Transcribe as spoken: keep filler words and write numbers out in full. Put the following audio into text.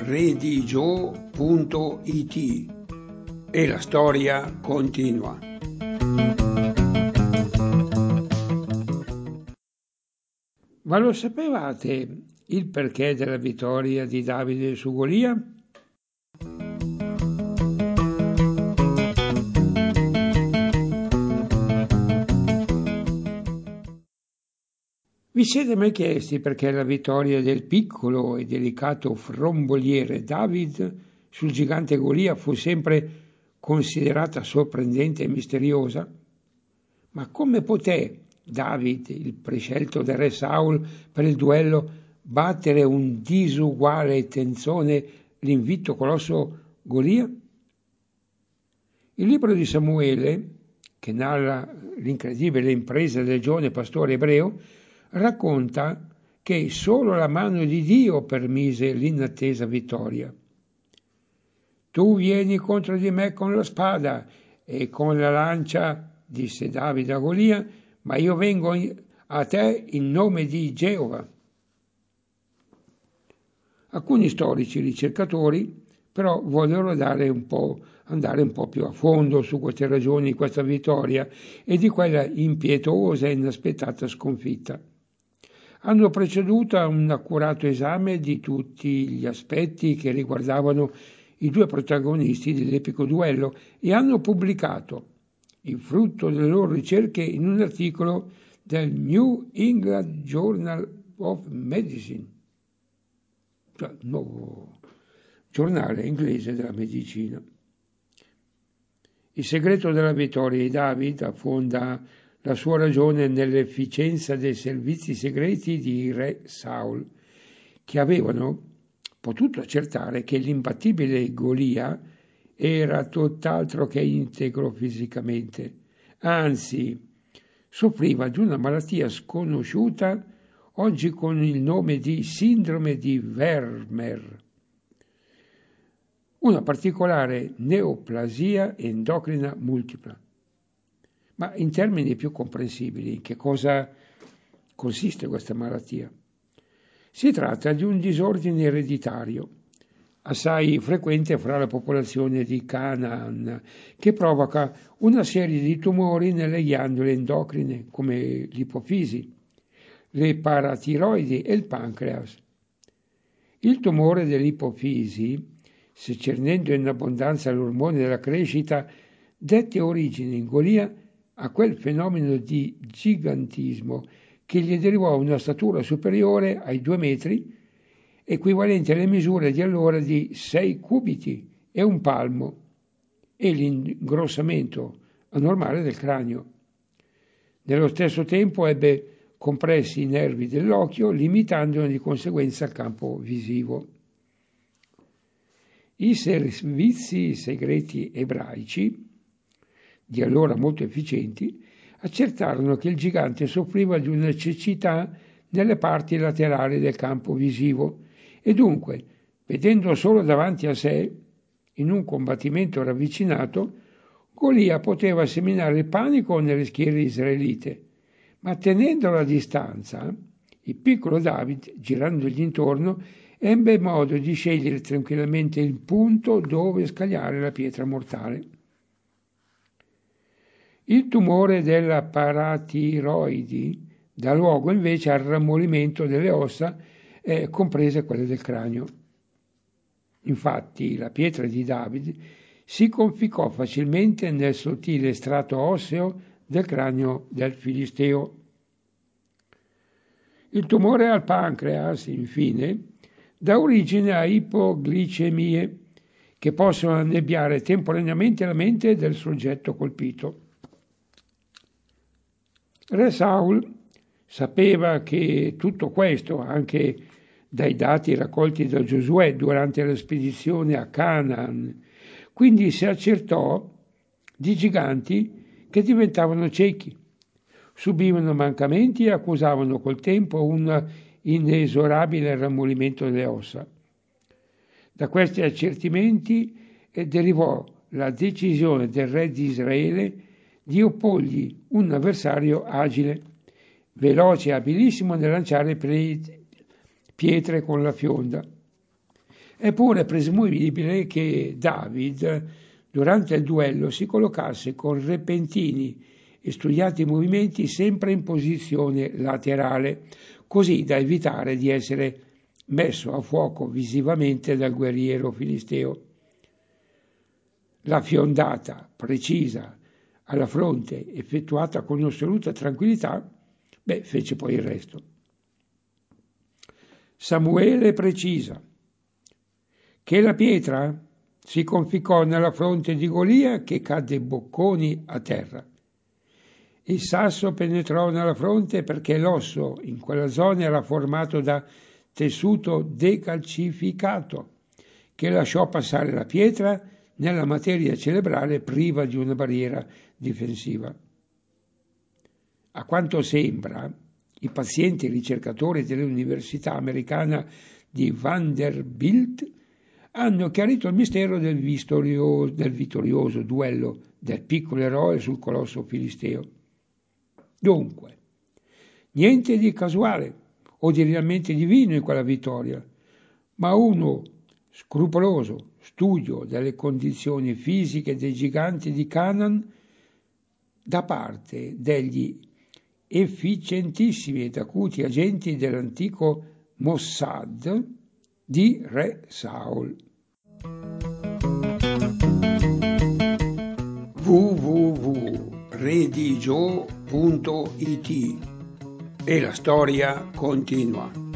redigio punto it e la storia continua. Ma lo sapevate il perché della vittoria di Davide su Golia? Vi siete mai chiesti perché la vittoria del piccolo e delicato fromboliere David sul gigante Golia fu sempre considerata sorprendente e misteriosa? Ma come poté David, il prescelto del re Saul per il duello, battere un disuguale tenzone l'invitto colosso Golia? Il libro di Samuele, che narra l'incredibile impresa del giovane pastore ebreo, racconta che solo la mano di Dio permise l'inattesa vittoria. Tu vieni contro di me con la spada e con la lancia, disse Davide a Golia, ma io vengo a te in nome di Geova. Alcuni storici ricercatori però vollero dare un po', andare un po' più a fondo su queste ragioni di questa vittoria e di quella impietosa e inaspettata sconfitta. Hanno preceduto a un accurato esame di tutti gli aspetti che riguardavano i due protagonisti dell'epico duello e hanno pubblicato il frutto delle loro ricerche in un articolo del New England Journal of Medicine, cioè il nuovo giornale inglese della medicina. Il segreto della vittoria di David affonda la sua ragione nell'efficienza dei servizi segreti di re Saul, che avevano potuto accertare che l'imbattibile Golia era tutt'altro che integro fisicamente, anzi soffriva di una malattia sconosciuta oggi con il nome di sindrome di Vermeer, una particolare neoplasia endocrina multipla. Ma in termini più comprensibili, in che cosa consiste questa malattia? Si tratta di un disordine ereditario, assai frequente fra la popolazione di Canaan, che provoca una serie di tumori nelle ghiandole endocrine, come l'ipofisi, le paratiroidi e il pancreas. Il tumore dell'ipofisi, secernendo in abbondanza l'ormone della crescita, dette origine in Golia a quel fenomeno di gigantismo che gli derivò una statura superiore ai due metri, equivalente alle misure di allora di sei cubiti e un palmo, e l'ingrossamento anormale del cranio. Nello stesso tempo ebbe compressi i nervi dell'occhio, limitandone di conseguenza il campo visivo. I servizi segreti ebraici, di allora molto efficienti, accertarono che il gigante soffriva di una cecità nelle parti laterali del campo visivo e dunque, vedendo solo davanti a sé, in un combattimento ravvicinato, Golia poteva seminare il panico nelle schiere israelite, ma tenendolo a distanza, il piccolo David, girandogli intorno, ebbe modo di scegliere tranquillamente il punto dove scagliare la pietra mortale. Il tumore della paratiroidi dà luogo invece al rammolimento delle ossa, eh, comprese quelle del cranio. Infatti la pietra di David si conficcò facilmente nel sottile strato osseo del cranio del Filisteo. Il tumore al pancreas, infine, dà origine a ipoglicemie che possono annebbiare temporaneamente la mente del soggetto colpito. Re Saul sapeva che tutto questo, anche dai dati raccolti da Giosuè durante la spedizione a Canaan, quindi si accertò di giganti che diventavano ciechi, subivano mancamenti e accusavano col tempo un inesorabile rammolimento delle ossa. Da questi accertimenti derivò la decisione del re di Israele di opporgli un avversario agile, veloce e abilissimo nel lanciare pietre con la fionda. Eppure è presumibile che David, durante il duello, si collocasse con repentini e studiati movimenti sempre in posizione laterale, così da evitare di essere messo a fuoco visivamente dal guerriero filisteo. La fiondata precisa alla fronte, effettuata con assoluta tranquillità, beh, fece poi il resto. Samuele precisa che la pietra si conficcò nella fronte di Golia, che cadde bocconi a terra. Il sasso penetrò nella fronte perché l'osso in quella zona era formato da tessuto decalcificato, che lasciò passare la pietra nella materia cerebrale priva di una barriera difensiva. A quanto sembra, i pazienti ricercatori dell'Università americana di Vanderbilt hanno chiarito il mistero del vittorioso, del vittorioso duello del piccolo eroe sul colosso filisteo. Dunque, niente di casuale o di realmente divino in quella vittoria, ma uno scrupoloso studio delle condizioni fisiche dei giganti di Canaan da parte degli efficientissimi ed acuti agenti dell'antico Mossad di re Saul. w w w punto redigio punto it E la storia continua.